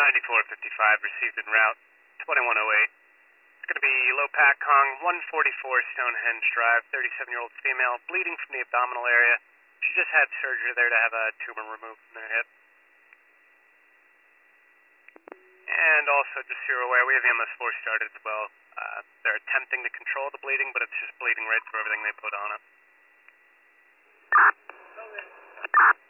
9455 received en route 2108. It's going to be low pack Kong 144 Stonehenge Drive, 37-year-old female, bleeding from the abdominal area. She just had surgery there to have a tumor removed from their hip. And also, just so you're aware, we have the MS4 started as well. They're attempting to control the bleeding, but it's just bleeding right through everything they put on it.